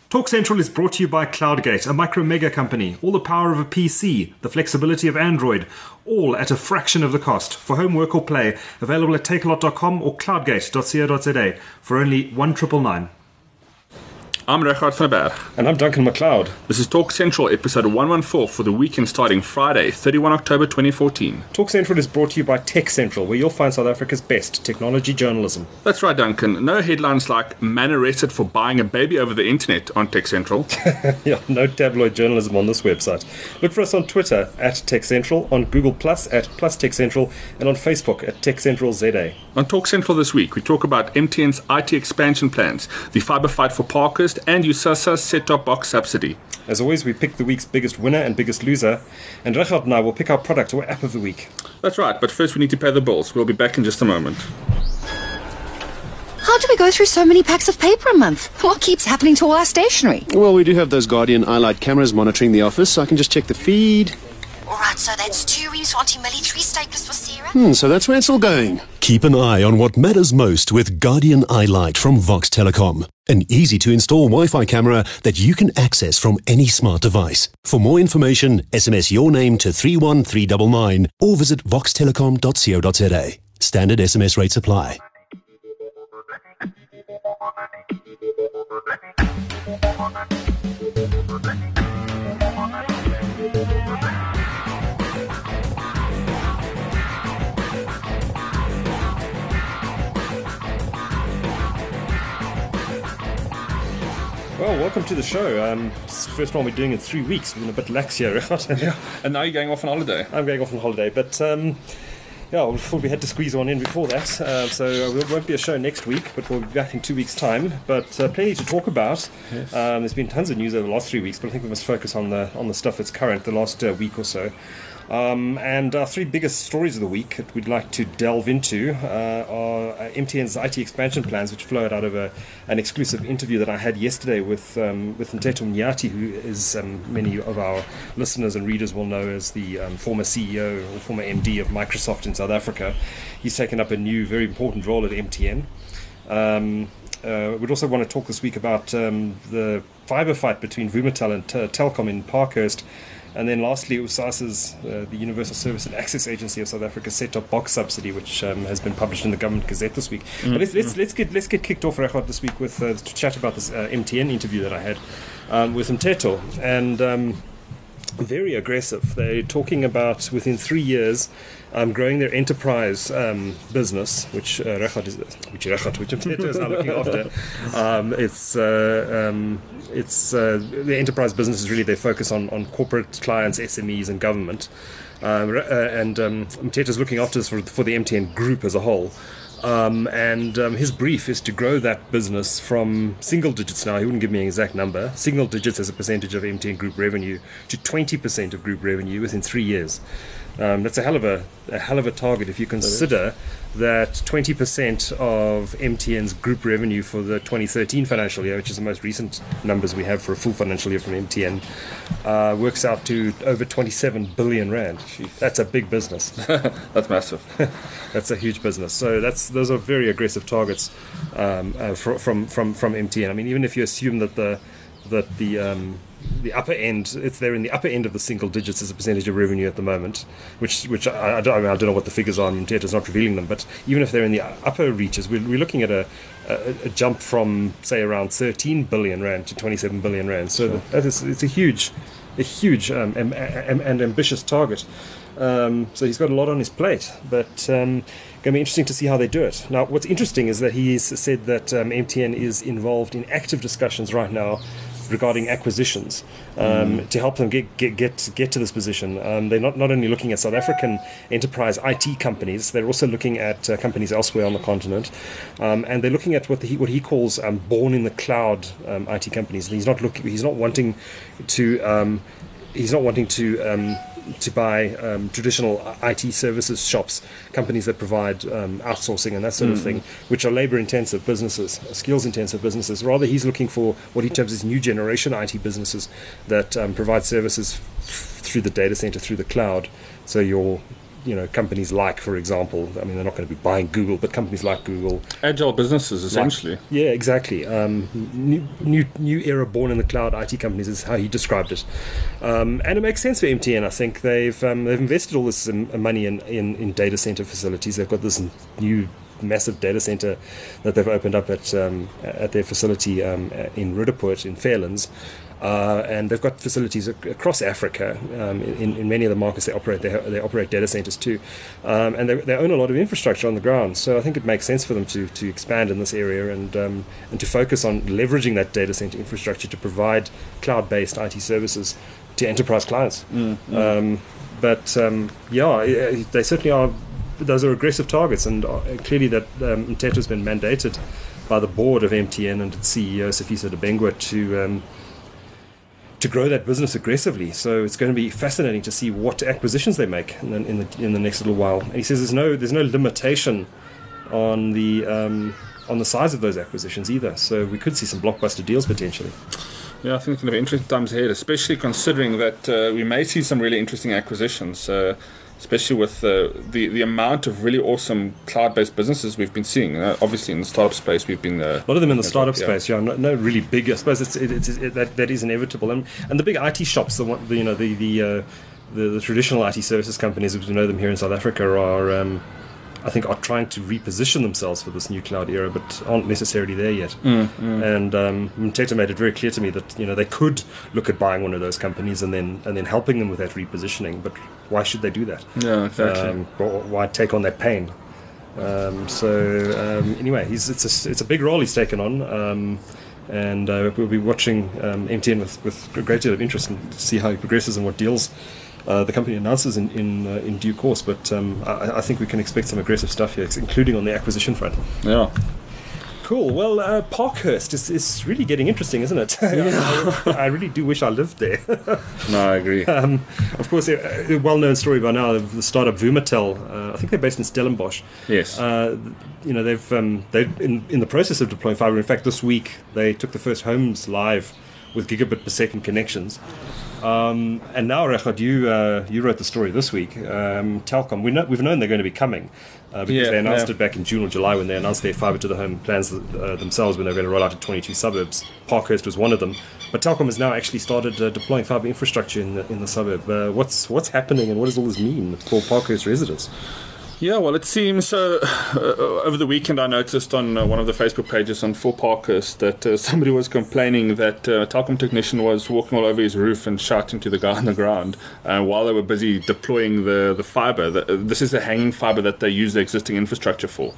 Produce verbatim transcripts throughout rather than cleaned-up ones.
Talk Central is brought to you by Cloudgate, a micro-mega company. All the power of a P C, the flexibility of Android, all at a fraction of the cost. For home, work or play, available at takealot dot com or cloudgate dot co dot za for only one triple nine. I'm Richard van Berg. And I'm Duncan McLeod. This is Talk Central, episode one fourteen for the weekend starting Friday, thirty-first of October twenty fourteen. Talk Central is brought to you by Tech Central, where you'll find South Africa's best technology journalism. That's right, Duncan. No headlines like man arrested for buying a baby over the internet on Tech Central. Yeah, no tabloid journalism on this website. Look for us on Twitter at Tech Central, on Google Plus at Plus Tech Central, and on Facebook at Tech Central Z A. On Talk Central this week, we talk about M T N's I T expansion plans, the fibre fight for Parkhurst, and USASA's set-top box subsidy. As always, we pick the week's biggest winner and biggest loser, and Richard and I will pick our product or app of the week. That's right, but first we need to pay the bills. We'll be back in just a moment. How do we go through so many packs of paper a month? What keeps happening to all our stationery? Well, we do have those Guardian iLight cameras monitoring the office, so I can just check the feed. Alright, so that's two reams for Auntie Millie, three staplers for Sarah. Hmm, so that's where it's all going. Keep an eye on what matters most with Guardian iLight from Vox Telecom. An easy-to-install Wi-Fi camera that you can access from any smart device. For more information, S M S your name to three one three nine nine or visit vox telecom dot co dot za. Standard S M S rates apply. Well, welcome to the show. Um, it's the first one we're doing in three weeks. We're been a bit lax here, Richard. Yeah, and now you're going off on holiday. I'm going off on holiday, but um, yeah, we thought we had to squeeze one in before that. Uh, so it won't be a show next week, but we'll be back in two weeks' time. But uh, plenty to talk about. Yes. Um, there's been tons of news over the last three weeks, but I think we must focus on the on the stuff that's current, the last uh, week or so. Um, and our three biggest stories of the week that we'd like to delve into uh, are uh, M T N's I T expansion plans, which flowed out of a, an exclusive interview that I had yesterday with um, with Mteto Mnyati, who is um, many of our listeners and readers will know as the um, former C E O or former M D of Microsoft in South Africa. He's taken up a new, very important role at M T N. Um, uh, we'd also want to talk this week about um, the fibre fight between Vumatel and T- Telkom in Parkhurst. And then lastly, USASA's, uh, the Universal Service and Access Agency of South Africa's set-top box subsidy, which um, has been published in the Government Gazette this week. Mm-hmm. But let's let's let's get let's get kicked off, Richard, this week with uh, to chat about this uh, M T N interview that I had um, with Mteto, and um, very aggressive. They're talking about within three years um, growing their enterprise um, business, which uh, Richard is which Richard, which Mteto is now looking after. Um, it's uh, um, It's uh, the enterprise business is really they focus on, on corporate clients, S M Es, and government. Uh, uh, and um, Mteto is looking after this for, for the M T N group as a whole. Um, and um, his brief is to grow that business from single digits now, he wouldn't give me an exact number, single digits as a percentage of M T N group revenue to twenty percent of group revenue within three years. Um, that's a hell of a, a hell of a target if you consider that twenty percent of M T N's group revenue for the twenty thirteen financial year, which is the most recent numbers we have for a full financial year from M T N, uh, works out to over twenty-seven billion rand. Jeez. That's a big business. That's massive. That's a huge business. So that's those are very aggressive targets um, uh, fr- from from from M T N. I mean, even if you assume that the that the um, the upper end, it's there in the upper end of the single digits as a percentage of revenue at the moment, which which I, I, don't, I, mean, I don't know what the figures are, and Mteto's not revealing them, but even if they're in the upper reaches, we're, we're looking at a, a, a jump from, say, around thirteen billion rand to twenty-seven billion rand. So sure. that is, it's a huge, a huge um, and, and ambitious target. Um, so he's got a lot on his plate, but um, going to be interesting to see how they do it. Now, what's interesting is that he's said that um, M T N is involved in active discussions right now regarding acquisitions um, mm. to help them get get get, get to this position. Um, they're not, not only looking at South African enterprise I T companies, they're also looking at uh, companies elsewhere on the continent, um, and they're looking at what the, what he calls um, born in the cloud um, I T companies. And he's not looking, he's not wanting to um, he's not wanting to um, to buy um, traditional I T services shops, companies that provide um, outsourcing and that sort of mm. thing, which are labor-intensive businesses, skills-intensive businesses. Rather, he's looking for what he terms as new generation I T businesses that um, provide services f- through the data center, through the cloud. So your you know, companies like, for example, I mean, they're not going to be buying Google, but companies like Google. Agile businesses, essentially. Like, yeah, exactly. Um, new, new, new era born in the cloud I T companies is how he described it. Um, and it makes sense for M T N. I think they've um, they've invested all this um, money in, in, in data center facilities. They've got this new massive data center that they've opened up at um, at their facility um, in Roodepoort in Fairlands. Uh, and they've got facilities ac- across Africa. Um, in, in many of the markets they operate, they, ha- they operate data centers too, um, and they, they own a lot of infrastructure on the ground. So I think it makes sense for them to, to expand in this area and um, and to focus on leveraging that data center infrastructure to provide cloud-based I T services to enterprise clients. Mm, mm. Um, but um, yeah, they certainly are. Those are aggressive targets, and uh, clearly that um, Mteto has been mandated by the board of M T N and its C E O Sifiso Debengwa to. Um, to grow that business aggressively. So it's going to be fascinating to see what acquisitions they make in the, in the, in the next little while. And he says there's no there's no limitation on the um, on the size of those acquisitions either. So we could see some blockbuster deals potentially. Yeah, I think it's going to be interesting times ahead, especially considering that uh, we may see some really interesting acquisitions, uh, especially with uh, the the amount of really awesome cloud-based businesses we've been seeing. Uh, obviously, in the startup space, we've been uh, a lot of them in the startup yeah. space. Yeah, no, no really big. I suppose it's, it, it's it, that that is inevitable. And and the big I T shops, the one, the, you know, the the, uh, the the traditional I T services companies, as we know them here in South Africa, are. Um, I think are trying to reposition themselves for this new cloud era, but aren't necessarily there yet. Mm, mm. And um, Mteto made it very clear to me that you know they could look at buying one of those companies and then and then helping them with that repositioning. But why should they do that? Yeah, exactly. Um, why take on that pain? Um, so um, anyway, he's it's a it's a big role he's taken on, um, and uh, we'll be watching um, M T N with with a great deal of interest and to see how he progresses and what deals. Uh, the company announces in in, uh, in due course, but um, I, I think we can expect some aggressive stuff here, including on the acquisition front. Yeah. Cool. Well, uh, Parkhurst is, is really getting interesting, isn't it? Yeah. I, I really do wish I lived there. No, I agree. Um, of course, a, a well-known story by now of the startup Vumatel. Uh, I think they're based in Stellenbosch. Yes. Uh, you know, they've um, they've in in the process of deploying fiber. In fact, this week they took the first homes live with gigabit per second connections. Um, and now, Rechad, you uh, you wrote the story this week. Um, Telkom, we know, we've known they're going to be coming uh, because yeah, they announced yeah. it back in June or July when they announced their fibre to the home plans uh, themselves when they were going to roll out to twenty-two suburbs. Parkhurst was one of them, but Telkom has now actually started uh, deploying fibre infrastructure in the in the suburb. Uh, what's what's happening, and what does all this mean for Parkhurst residents? Yeah, well, it seems uh, uh, over the weekend I noticed on uh, one of the Facebook pages on For Parkhurst that uh, somebody was complaining that uh, a Telkom technician was walking all over his roof and shouting to the guy on the ground uh, while they were busy deploying the, the fibre. The, uh, this is the hanging fibre that they use the existing infrastructure for.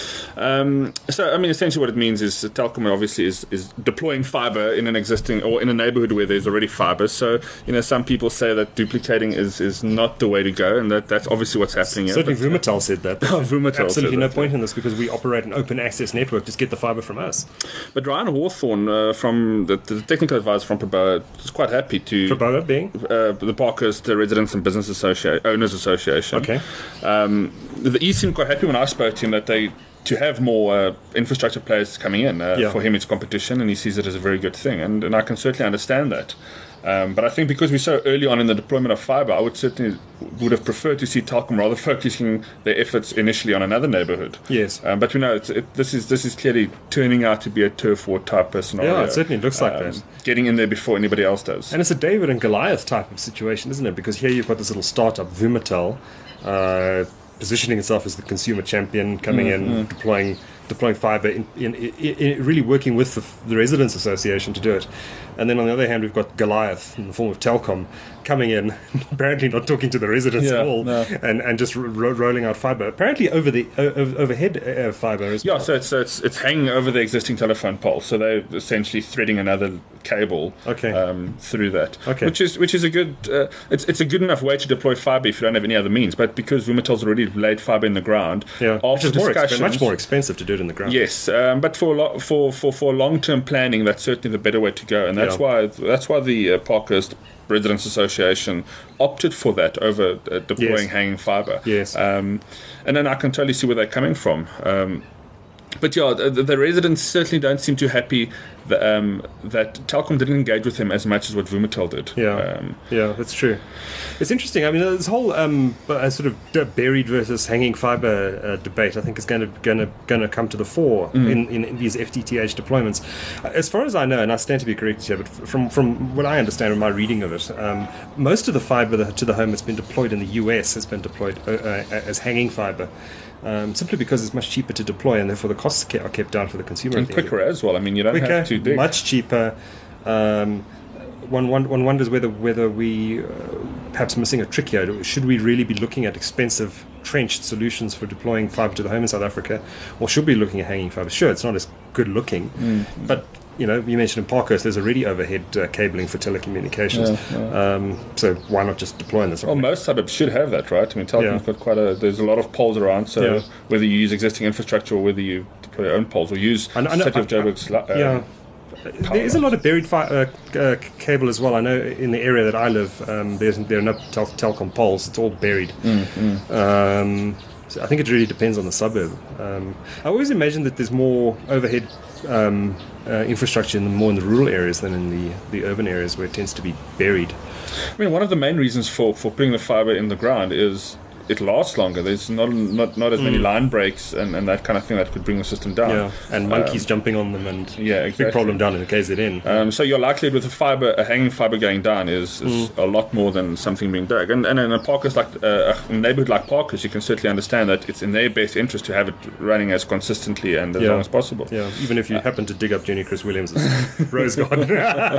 Um, so, I mean, essentially what it means is that Telkom obviously is, is deploying fibre in an existing or in a neighbourhood where there's already fibre. So, you know, some people say that duplicating is, is not the way to go, and that, that's obviously what's happening. Certainly, here, Vumatel said that. Oh, Vumatel Absolutely said no that, point yeah. in this because we operate an open access network. Just get the fibre from us. But Ryan Hawthorne, uh, from the, the technical advisor from Proboa, is quite happy to Proboa being uh, the Parkhurst Residents and Business Associ- Owners Association. Okay. Um, the, he seemed quite happy when I spoke to him that they to have more uh, infrastructure players coming in. Uh, yeah. For him, it's competition, and he sees it as a very good thing, and, and I can certainly understand that. Um, but I think because we're so early on in the deployment of fibre, I would certainly would have preferred to see Telkom rather focusing their efforts initially on another neighbourhood. Yes. Um, but we know it's, it, this is this is clearly turning out to be a turf war type of scenario. Yeah, it certainly looks like um, that. Getting in there before anybody else does. And it's a David and Goliath type of situation, isn't it? Because here you've got this little startup, Vumatel, uh, positioning itself as the consumer champion, coming mm-hmm. in, deploying deploying fibre, in, in, in, in really working with the, the Residents Association to do it. And then on the other hand, we've got Goliath in the form of Telkom coming in, apparently not talking to the residents yeah, at all, no. and, and just ro- rolling out fibre, apparently over the uh, overhead uh, fibre as yeah, well. so it's, so it's it's hanging over the existing telephone pole, so they're essentially threading another cable okay. um, through that, okay. which is which is a good uh, it's it's a good enough way to deploy fibre if you don't have any other means. But because Vumatel's already laid fibre in the ground, yeah, after which is more discussions, exp- much more expensive to do it in the ground. Yes, um, but for lo- for for for long term planning, that's certainly the better way to go, and that's yeah. why that's why the uh, Parkhurst Residents Association opted for that over uh, deploying yes. hanging fibre. Yes, um, and then I can totally see where they're coming from. Um, but yeah, the, the residents certainly don't seem too happy the, um, that Telkom didn't engage with him as much as what Vumatel did. Yeah, um, yeah, that's true. It's interesting. I mean, this whole um, uh, sort of buried versus hanging fiber uh, debate, I think, is going to going to going to come to the fore mm. in, in, in these F T T H deployments. As far as I know, and I stand to be corrected here, but from from what I understand in my reading of it, um, most of the fiber that, to the home that's been deployed in the U S has been deployed uh, uh, as hanging fiber. Um, simply because it's much cheaper to deploy, and therefore the costs ke- are kept down for the consumer. And quicker as well. I mean, you don't quicker, have to dig. Much cheaper. Um, one, one, one wonders whether whether we uh, perhaps missing a trick here. Should we really be looking at expensive trenched solutions for deploying fiber to the home in South Africa, or should we be looking at hanging fiber? Sure, it's not as good looking, mm. but you know, you mentioned in Parkhurst, there's already overhead uh, cabling for telecommunications. Yeah, yeah. Um, so why not just deploy this? Well, most suburbs should have that, right? I mean, Telkom's yeah. got quite a. There's a lot of poles around, so yeah. whether you use existing infrastructure or whether you deploy your own poles or use I know, I know, City of Joburg's. Uh, yeah. There is a lot of buried fi- uh, uh, cable as well. I know in the area that I live, um, there's there are no tel- Telkom poles. It's all buried. Mm, mm. Um, so I think it really depends on the suburb. Um, I always imagine that there's more overhead um, uh, infrastructure in the, more in the rural areas than in the, the urban areas where it tends to be buried. I mean, one of the main reasons for, for putting the fibre in the ground is it lasts longer. There's not not, not as mm. many line breaks and, and that kind of thing that could bring the system down. Yeah, and monkeys um, jumping on them and yeah, exactly. big problem down in the K Z N. Um, so your likelihood with a fibre, a hanging fibre going down is, is mm. a lot more than something being dug. And, and in a Parkhurst like uh, a neighbourhood like Parkhurst, you can certainly understand that it's in their best interest to have it running as consistently and as yeah. long as possible. Yeah, even if you uh, happen to dig up Jenny Chris Williams' rose garden.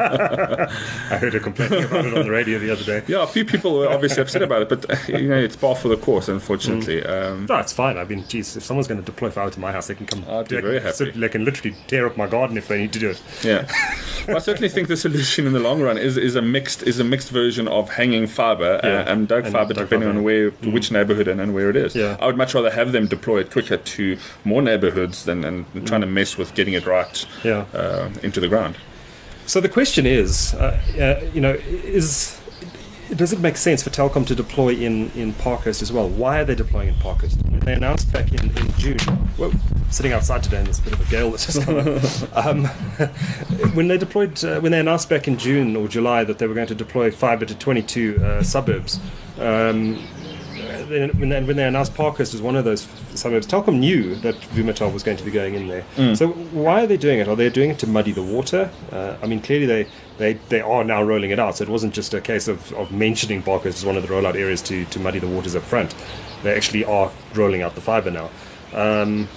I heard her complaining about it on the radio the other day. Yeah, a few people were obviously upset about it, but uh, you know, it's par for the course, unfortunately. Mm. Um, no, it's fine. I mean, geez, if someone's going to deploy fibre to my house, they can come. I'd be very happy. So they can literally tear up my garden if they need to do it. Yeah, well, I certainly think the solution in the long run is, is a mixed is a mixed version of hanging fibre yeah. uh, and dug and fibre, depending fiber. on where mm. which neighbourhood and, and where it is. Yeah. I would much rather have them deploy it quicker to more neighbourhoods than, than mm. trying to mess with getting it right yeah. uh, into the ground. So the question is, uh, uh, you know, is. Does it make sense for Telkom to deploy in, in Parkhurst as well? Why are they deploying in Parkhurst? They announced back in, in June. Whoa, sitting outside today, and there's a bit of a gale that's just come up. Um, when they deployed, uh, when they announced back in June or July that they were going to deploy fibre to twenty-two uh, suburbs, um, then, when, they, when they announced Parkhurst as one of those suburbs, Telkom knew that Vumatel was going to be going in there. Mm. So why are they doing it? Are they doing it to muddy the water? Uh, I mean, clearly they. They they are now rolling it out, so it wasn't just a case of, of mentioning Parkhurst as one of the rollout areas to, to muddy the waters up front. They actually are rolling out the fibre now. Um,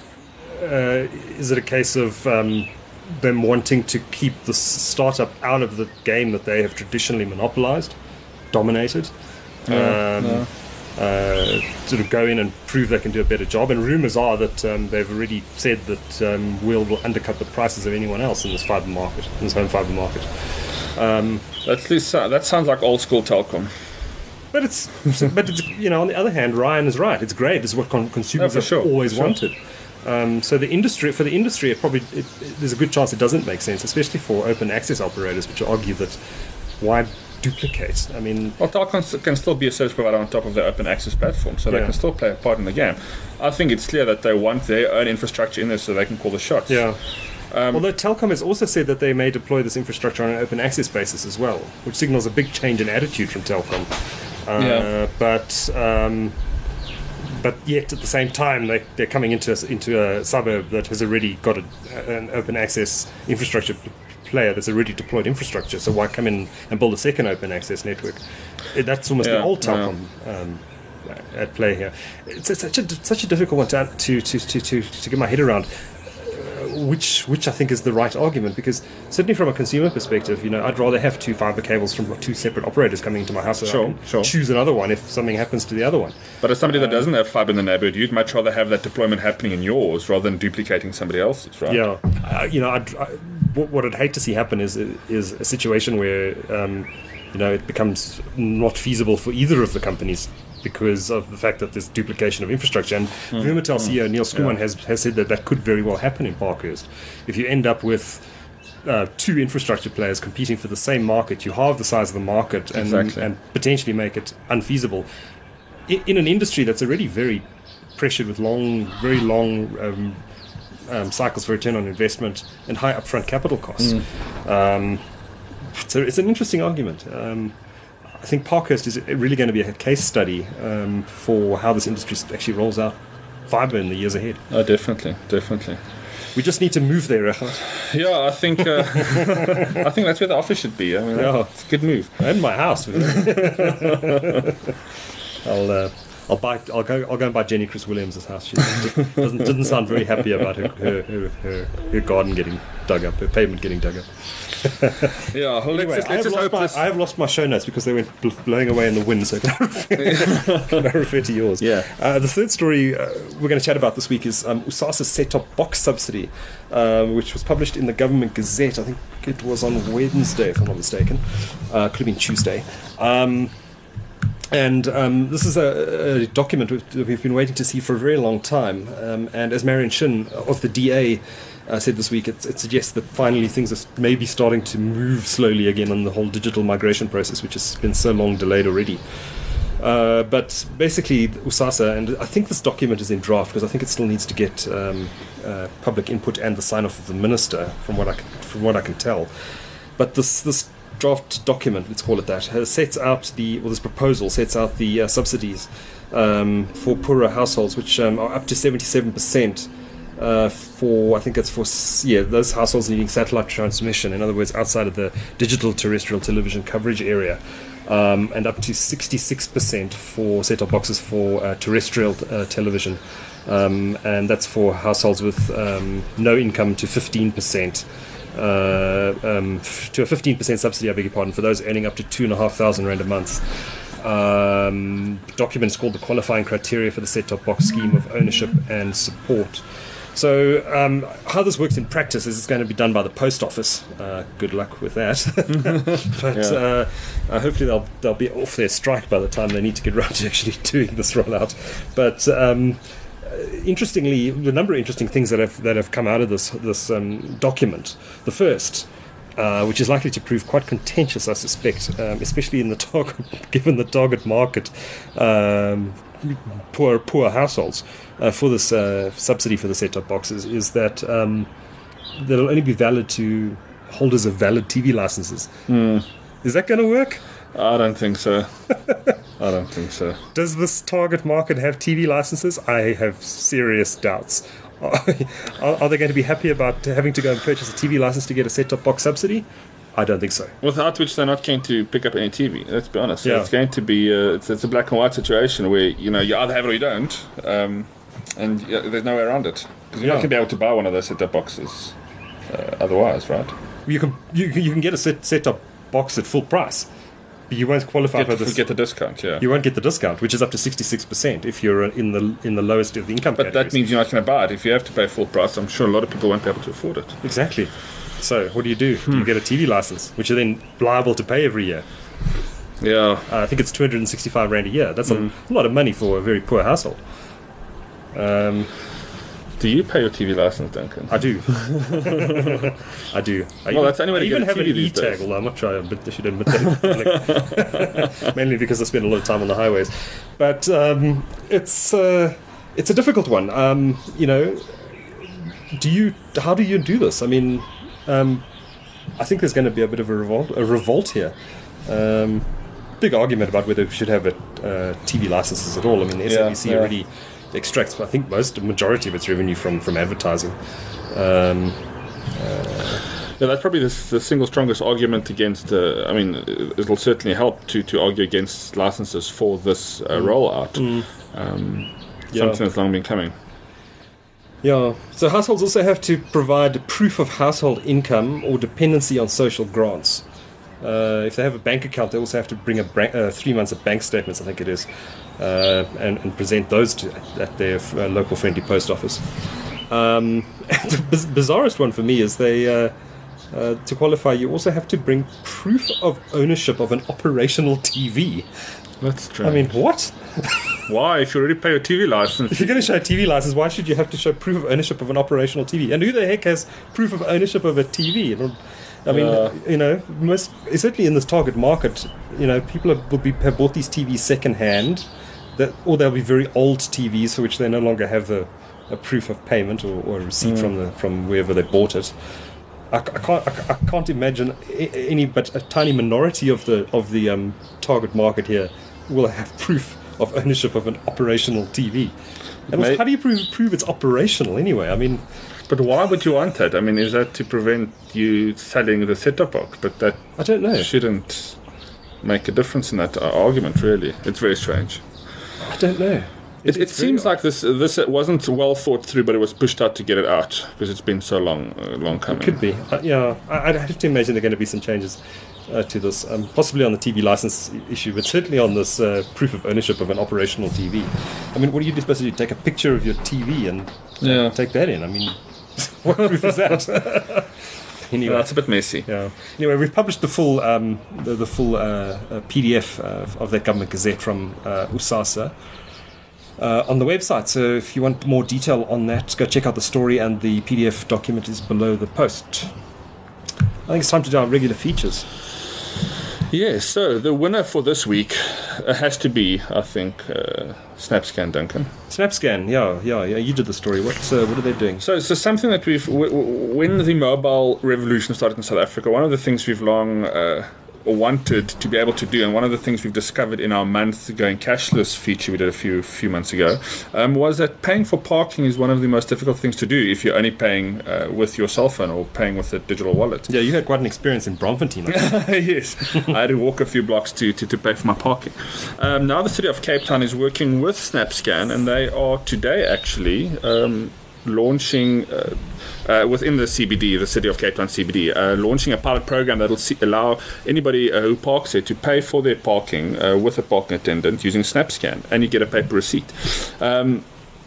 uh, is it a case of um, them wanting to keep the startup out of the game that they have traditionally monopolised, dominated? Yeah, um, yeah. Uh, sort of go in and prove they can do a better job, and rumours are that um, they've already said that um, Will will undercut the prices of anyone else in this fibre market, in this home fibre market. Um, At least uh, that sounds like old school Telkom. But it's, but it's, you know, on the other hand, Ryan is right. It's great. It's what con- consumers oh, have sure. always sure. wanted. Um, so the industry, for the industry, it probably it, it, there's a good chance it doesn't make sense, especially for open access operators, which argue that why duplicate. I mean, well, Telkom can still be a service provider on top of the open access platform, so yeah. they can still play a part in the game. I think it's clear that they want their own infrastructure in there so they can call the shots. Yeah. Um, Although Telkom has also said that they may deploy this infrastructure on an open access basis as well, which signals a big change in attitude from Telkom. Uh, yeah. But um, but yet at the same time they they're coming into a, into a suburb that has already got a, an open access infrastructure player that's already deployed infrastructure. So why come in and build a second open access network? That's almost yeah, the old Telkom yeah. um, at play here. It's, it's such a such a difficult one to to to to, to, to get my head around. Which, which I think is the right argument, because certainly from a consumer perspective, you know, I'd rather have two fibre cables from two separate operators coming into my house, so sure, I can sure. choose another one if something happens to the other one. But as somebody that um, doesn't have fibre in the neighbourhood, you'd much rather have that deployment happening in yours rather than duplicating somebody else's, right? Yeah, uh, you know, I'd, I, what, what I'd hate to see happen is is a situation where um, you know, it becomes not feasible for either of the companies, because of the fact that there's duplication of infrastructure. And mm. Vumatel C E O Neil Schoeman yeah. has, has said that that could very well happen in Parkhurst. If you end up with uh, two infrastructure players competing for the same market, you halve the size of the market and, exactly. and potentially make it unfeasible. In, in an industry that's already very pressured with long, very long um, um, cycles for return on investment, and high upfront capital costs. Mm. Um, so it's an interesting argument. Um, I think Parkhurst is really going to be a case study um, for how this industry actually rolls out fibre in the years ahead. Oh, definitely, definitely. We just need to move there, Recha. Yeah, I think uh, I think that's where the office should be. I mean, yeah. It's a good move. And my house. I'll uh, I'll buy. I'll go. I'll go and buy Jenny Chris Williams' house. She doesn't didn't sound very happy about her her, her, her, her garden getting dug up, her pavement getting dug up. Yeah, well, anyway, let's just, let's I, have just lost hope my, this... I have lost my show notes because they went bl- blowing away in the wind, so can I refer, can I refer to yours? Yeah. Uh, the third story uh, we're going to chat about this week is um, USASA's set-top box subsidy, um, which was published in the Government Gazette. I think it was on Wednesday, if I'm not mistaken. Uh, could have been Tuesday. Um, and um, this is a, a document we've been waiting to see for a very long time. Um, and as Marion Shin of the D A Uh, said this week, it, it suggests that finally things are maybe starting to move slowly again on the whole digital migration process, which has been so long delayed already. Uh, but basically, USASA, and I think this document is in draft because I think it still needs to get um, uh, public input and the sign-off of the minister, from what I can, from what I can tell. But this this draft document, let's call it that, has, sets out the, well, this proposal sets out the uh, subsidies um, for poorer households, which um, are up to seventy-seven percent. Uh, for I think it's for yeah those households needing satellite transmission, in other words, outside of the digital terrestrial television coverage area, um, and up to sixty-six percent for set-top boxes for uh, terrestrial uh, television, um, and that's for households with um, no income to fifteen percent. Uh, um, f- to a fifteen percent subsidy, I beg your pardon, for those earning up to two and a half thousand rand a month. Um, documents called the qualifying criteria for the set-top box scheme of ownership and support. So um, how this works in practice is it's going to be done by the post office. Uh, good luck with that. But yeah. uh, uh, hopefully they'll they'll be off their strike by the time they need to get around to actually doing this rollout. But um, interestingly, the number of interesting things that have that have come out of this this um, document. The first, uh, which is likely to prove quite contentious, I suspect, um, especially in the target, given the target market. Um, poor poor households uh, for this uh, subsidy for the set-top boxes is that um, they'll only be valid to holders of valid T V licenses. Mm. Is that going to work? I don't think so. I don't think so. Does this target market have T V licenses? I have serious doubts. Are, are they going to be happy about having to go and purchase a T V license to get a set-top box subsidy? I don't think so. Without which they're not going to pick up any T V. Let's be honest. So yeah. It's going to be uh, it's, it's a black and white situation where you know you either have it or you don't, um, and yeah, there's no way around it because you're yeah. not going to be able to buy one of those set-top boxes uh, otherwise, right? You can you, you can get a set set-top box at full price, but you won't qualify Get, for this. Get the discount, yeah. You won't get the discount, which is up to sixty-six percent if you're in the in the lowest of the income But categories. that means you're not going to buy it. If you have to pay full price, I'm sure a lot of people won't be able to afford it. Exactly. So what do you do? Hmm. Do you get a T V license, which you're then liable to pay every year? Yeah. Uh, I think it's two hundred sixty-five rand a year. That's mm. a, a lot of money for a very poor household. Um, do you pay your T V license, Duncan? I do. I do. I well, even, that's the only way I to even get a have T V an these e-tag, days. although I'm not sure I should admit that. Mainly because I spend a lot of time on the highways. But um, it's uh, it's a difficult one. Um, you know, do you? How do you do this? I mean, um, I think there's going to be a bit of a revolt, a revolt here. Um, big argument about whether we should have a, uh, T V licenses at all. I mean, the S A B C yeah, yeah. already extracts, I think, most the majority of its revenue from from advertising. Um, uh, yeah, that's probably the, the single strongest argument against. Uh, I mean, it'll certainly help to, to argue against licenses for this uh, rollout. Mm. Um, yeah. Something that's long been coming. Yeah. So households also have to provide proof of household income or dependency on social grants. Uh, if they have a bank account, they also have to bring a bra- uh, three months of bank statements, I think it is, uh, and, and present those to, at their uh, local friendly post office. Um, and the biz- bizarrest one for me is they, uh, uh, to qualify, you also have to bring proof of ownership of an operational T V. That's true. I mean, what? Why? If you already pay your T V license. If you're going to show a T V license, why should you have to show proof of ownership of an operational T V? And who the heck has proof of ownership of a T V? I mean, yeah. you know, most certainly in this target market, you know, people have, will be have bought these T Vs second hand, that or they'll be very old T Vs for which they no longer have the a proof of payment or, or a receipt mm. from the from wherever they bought it. I, I can't I, I can't imagine any but a tiny minority of the of the um, target market here will have proof of ownership of an operational T V. And also, how do you prove prove it's operational anyway? I mean, but why would you want that? I mean, is that to prevent you selling the set-top box? But that I don't know. Shouldn't make a difference in that argument. Really, it's very strange. I don't know. It, it seems like this this wasn't well thought through, but it was pushed out to get it out because it's been so long, uh, long coming. It could be, uh, yeah. I, I'd have to imagine there are going to be some changes uh, to this, um, possibly on the T V license issue, but certainly on this uh, proof of ownership of an operational T V. I mean, what are you supposed to do? Take a picture of your T V and yeah. take that in? I mean, what proof is that? Anyway, yeah, it's a bit messy. Yeah. Anyway, we've published the full um, the, the full uh, uh, P D F uh, of that government gazette from uh, USASA. Uh, on the website, so if you want more detail on that, go check out the story, and the P D F document is below the post. I think it's time to do our regular features. Yes, so the winner for this week uh, has to be, I think, uh, SnapScan, Duncan. SnapScan, yeah, yeah, yeah. You did the story. What, uh, what are they doing? So, so something that we've, w- w- when the mobile revolution started in South Africa, one of the things we've long uh, wanted to be able to do, and one of the things we've discovered in our month going cashless feature we did a few few months ago, um, was that paying for parking is one of the most difficult things to do if you're only paying uh, with your cell phone or paying with a digital wallet. Yeah, you had quite an experience in Braamfontein. Yes, I had to walk a few blocks to, to, to pay for my parking. Um, now the City of Cape Town is working with SnapScan, and they are today actually um, launching uh, uh, within the C B D, the City of Cape Town C B D, uh, launching a pilot program that will see, allow anybody uh, who parks there to pay for their parking uh, with a parking attendant using SnapScan, and you get a paper receipt. Um,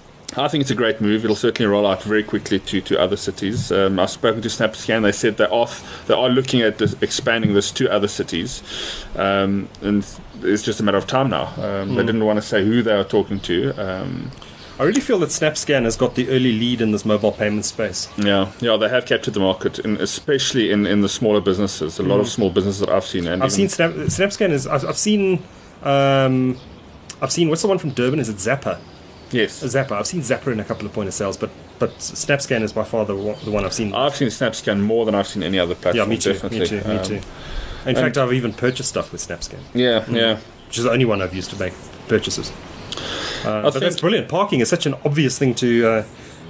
I think it's a great move. It'll certainly roll out very quickly to, to other cities. Um, I've spoken to SnapScan. They said they are they are looking at this, expanding this to other cities, um, and it's just a matter of time now. Um, mm. They didn't want to say who they are talking to. Um, I really feel that SnapScan has got the early lead in this mobile payment space. Yeah, yeah, they have captured the market, in, especially in, in the smaller businesses. A lot mm. of small businesses that I've seen. And I've seen Snap, SnapScan is. I've, I've seen. Um, I've seen. What's the one from Durban? Is it Zapper? Yes, Zapper. I've seen Zapper in a couple of point of sales, but but SnapScan is by far the one, the one I've seen. I've seen SnapScan more than I've seen any other platform. Yeah, me too. Definitely. Me too. Me um, too. In fact, I've even purchased stuff with SnapScan. Yeah, mm. yeah. Which is the only one I've used to make purchases. Uh, but that's brilliant. Parking is such an obvious thing to uh,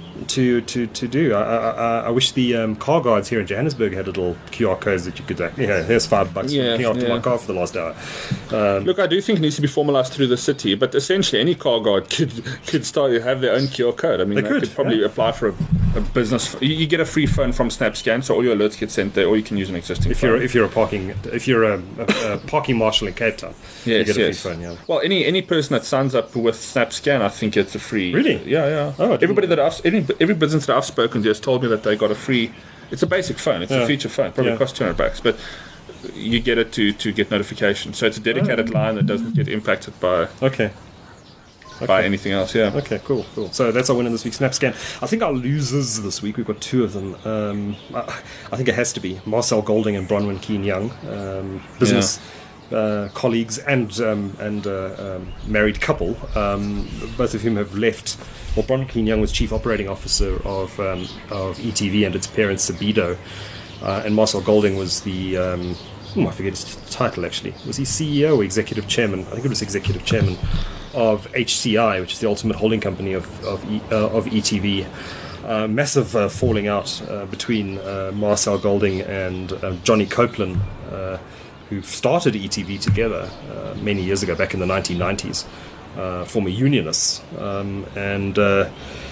to to to do. I, I, I wish the um, car guards here in Johannesburg had little Q R codes that you could. Uh, yeah, here's five bucks yeah, for looking after yeah. my car for the last hour. Um, Look, I do think it needs to be formalised through the city, but essentially any car guard could could start have their own Q R code. I mean, they, they could, could probably yeah. apply for a, a business. You, you get a free phone from SnapScan, so all your alerts get sent there, or you can use an existing. If phone. you're if you're a parking if you're a, a, a parking marshal in Cape Town, yes, you get a yes. free phone. Yeah. Well, any any person that signs up with SnapScan, I think it's a free. Really? Yeah, yeah. Oh, everybody that I've any, every business that I've spoken to has told me that they got a free. It's a basic phone. It's yeah. a feature phone. Probably yeah. costs two hundred bucks, but you get it to, to get notifications. So it's a dedicated oh. line that doesn't get impacted by okay. okay. by anything else. Yeah. Okay. Cool. Cool. So that's our winner this week, SnapScan. I think our losers this week, we've got two of them. Um, I, I think it has to be Marcel Golding and Bronwyn Keane Young, um, business. Yeah. Uh, colleagues and um, and uh, um, married couple, um, both of whom have left. Well, Bronwyn Keane Young was chief operating officer of um, of E T V and its parent Sabido, uh, and Marcel Golding was the um, oh, I forget his title actually. Was he C E O or executive chairman? I think it was executive chairman of H C I, which is the ultimate holding company of of, e, uh, of E T V. Uh, massive uh, falling out uh, between uh, Marcel Golding and uh, Johnny Copeland. Uh, who started E T V together uh, many years ago, back in the nineteen nineties, uh, former unionists, um, and uh,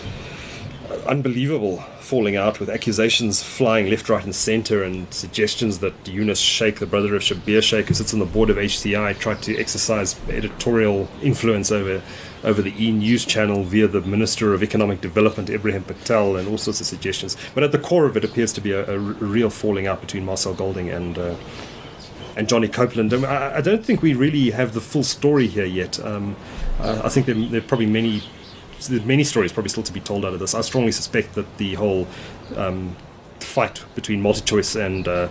unbelievable falling out with accusations flying left, right and centre, and suggestions that Yunus Sheikh, the brother of Shabir Sheikh, who sits on the board of H C I, tried to exercise editorial influence over over the E! News channel via the Minister of Economic Development, Ibrahim Patel, and all sorts of suggestions. But at the core of it appears to be a, a, a real falling out between Marcel Golding and uh, and Johnny Copeland. I, I don't think we really have the full story here yet. Um, uh, I think there, there are probably many, many stories probably still to be told out of this. I strongly suspect that the whole um, fight between MultiChoice and uh,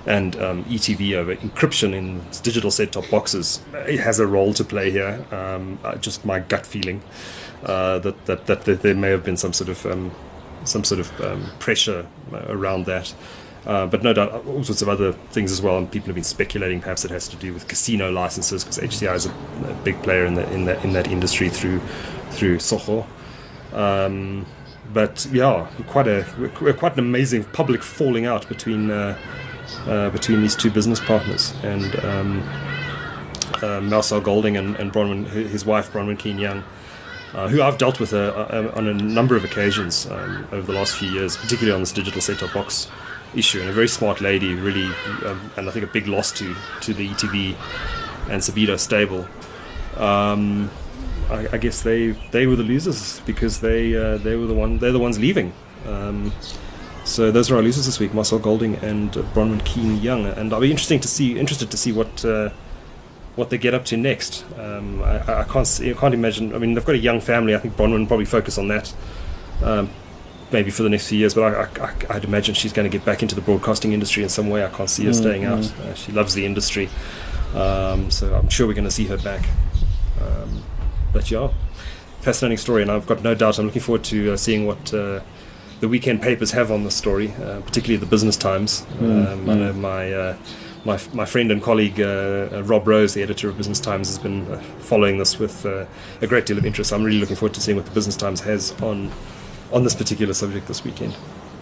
and um, E T V over encryption in digital set-top boxes, it has a role to play here. Um, uh, just my gut feeling uh, that, that that that there may have been some sort of um, some sort of um, pressure around that. Uh, but no doubt, all sorts of other things as well, and people have been speculating. Perhaps it has to do with casino licenses, because H C I is a, a big player in the in that in that industry through through Soho. Um, but yeah, quite a quite an amazing public falling out between uh, uh, between these two business partners, and um, uh, Marcel Golding and, and Bronwyn, his wife Bronwyn Keane Young. Uh, who I've dealt with uh, uh, on a number of occasions um, over the last few years, particularly on this digital set-top box issue, and a very smart lady, really, um, and I think a big loss to, to the E T V and Sabido stable. Um, I, I guess they they were the losers because they uh, they were the one they're the ones leaving. Um, so those are our losers this week: Marcel Golding and uh, Bronwyn Keane Young, and I'll be interesting to see interested to see what. Uh, what they get up to next. Um, I, I can't see, I can't imagine. I mean, they've got a young family. I think Bronwyn will probably focus on that, um, maybe for the next few years. But I, I, I'd imagine she's going to get back into the broadcasting industry in some way. I can't see her mm, staying mm. out. Uh, she loves the industry, um, so I'm sure we're going to see her back. Um, but yeah, fascinating story, and I've got no doubt. I'm looking forward to uh, seeing what uh, the weekend papers have on the story, uh, particularly the Business Times. Mm, um, mm. I know my. Uh, My, my friend and colleague uh, uh, Rob Rose, the editor of Business Times, has been uh, following this with uh, a great deal of interest. I'm really looking forward to seeing what the Business Times has on on this particular subject this weekend.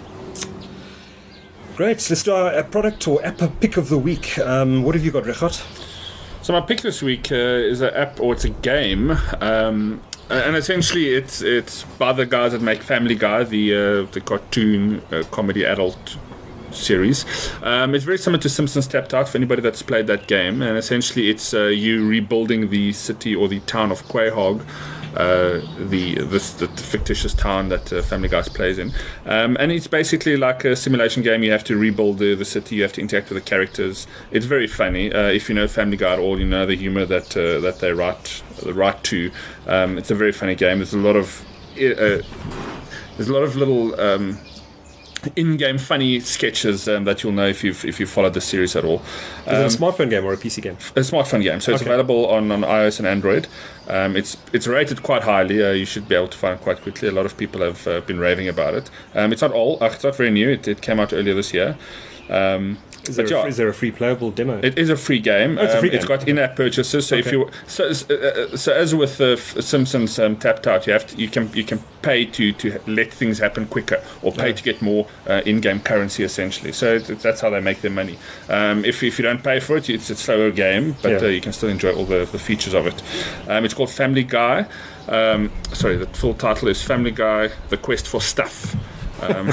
Great, so let's do our a product or app pick of the week. Um, what have you got, Regardt? So my pick this week uh, is an app, or it's a game, um, and essentially it's it's by the guys that make Family Guy, the uh, the cartoon uh, comedy adult series. Um, it's very similar to Simpsons Tapped Out for anybody that's played that game, and essentially it's uh, you rebuilding the city or the town of Quahog, uh, the, the the fictitious town that uh, Family Guy plays in, um, and it's basically like a simulation game. You have to rebuild the, the city, you have to interact with the characters. It's very funny. Uh, if you know Family Guy at all, you know the humor that uh, that they write write to. Um, it's a very funny game. There's a lot of uh, there's a lot of little um, in-game funny sketches um, that you'll know if you've if you followed the series at all. Um, Is it a smartphone game or a P C game? A smartphone game, so it's okay. Available on, on iOS and Android. Um, it's it's rated quite highly. Uh, you should be able to find it quite quickly. A lot of people have uh, been raving about it. Um, it's not all. Uh, it's not very new. It, it came out earlier this year. Um, Is there, yeah, a, is there a free playable demo? It is a free game. Oh, it's, a free um, game. It's got in-app purchases. So okay. if you so uh, so as with the uh, Simpsons um, Tapped Out, you have to, you can you can pay to, to let things happen quicker, or pay yeah. to get more uh, in-game currency essentially. So that's how they make their money. Um, if if you don't pay for it, it's a slower game, but yeah. uh, you can still enjoy all the, the features of it. Um, it's called Family Guy. Um, sorry, the full title is Family Guy: The Quest for Stuff. Um,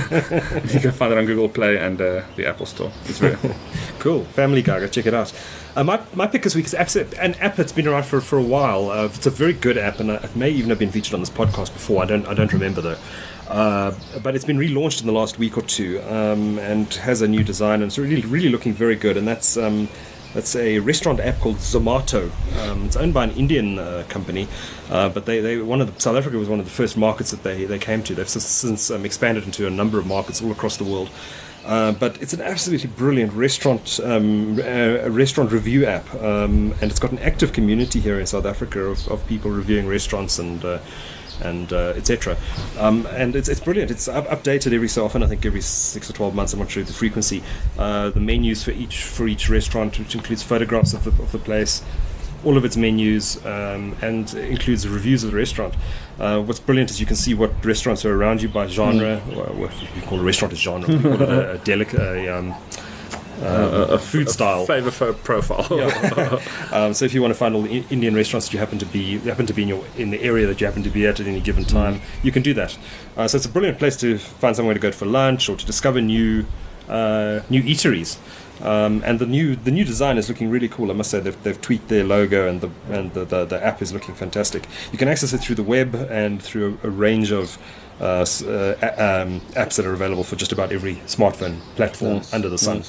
you can find it on Google Play and uh, the Apple Store. It's very cool. Family Guy, go check it out. Uh, my my pick this week is an app that's been around for for a while. Uh, it's a very good app, and it may even have been featured on this podcast before. I don't I don't remember though. Uh, but it's been relaunched in the last week or two, um, and has a new design, and it's really really looking very good. And that's um, that's a restaurant app called Zomato. Um, it's owned by an Indian uh, company, uh, but they, they one of the, South Africa was one of the first markets that they, they came to. They've since um, expanded into a number of markets all across the world. Uh, but it's an absolutely brilliant restaurant um, uh, restaurant review app, um, and it's got an active community here in South Africa of, of people reviewing restaurants and uh, and uh, et cetera. Um, and it's it's brilliant. It's up- updated every so often. I think every six or twelve months. I'm not sure the frequency. Uh, the menus for each for each restaurant, which includes photographs of the of the place, all of its menus, um, and includes reviews of the restaurant. Uh, what's brilliant is you can see what restaurants are around you by genre. Mm. Well, what you call a restaurant is genre. We call it a, a delicate. A, um, Um, uh, a food a style flavor profile. Yeah. um, so if you want to find all the I- Indian restaurants that you happen to be happen to be in your in the area that you happen to be at at any given time, mm. you can do that. Uh, so it's a brilliant place to find somewhere to go for lunch or to discover new uh, new eateries. Um, and the new the new design is looking really cool. I must say they've, they've tweaked their logo, and the and the, the, the app is looking fantastic. You can access it through the web and through a, a range of Uh, uh, um, apps that are available for just about every smartphone platform nice. under the sun. Nice.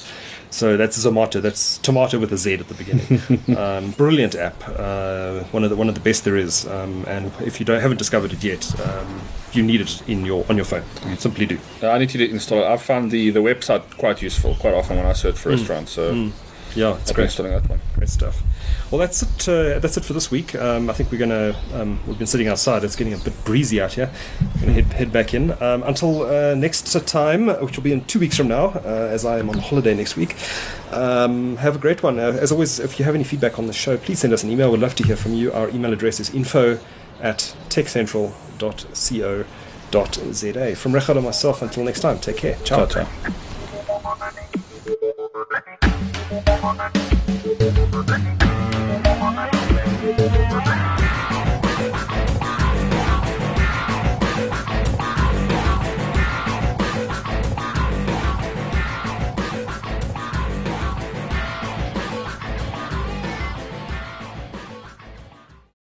So that's Zomato. That's tomato with a Z at the beginning. um, brilliant app. Uh, one of the one of the best there is. Um, and if you don't haven't discovered it yet, um, you need it in your on your phone. You simply do. I need to install it. I've found the, the website quite useful quite often when I search for mm. restaurants. So mm. yeah, it's I'll great. be installing that one. Great stuff. Well, that's it. Uh, that's it for this week. Um, I think we're gonna. Um, we've been sitting outside. It's getting a bit breezy out here. We're gonna head head back in. Um, until uh, next time, which will be in two weeks from now, uh, as I am on holiday next week. Um, have a great one. Uh, as always, if you have any feedback on the show, please send us an email. We'd love to hear from you. Our email address is info at techcentral dot co dot za. From Rechel and myself, until next time, take care. Ciao. Ciao, ciao.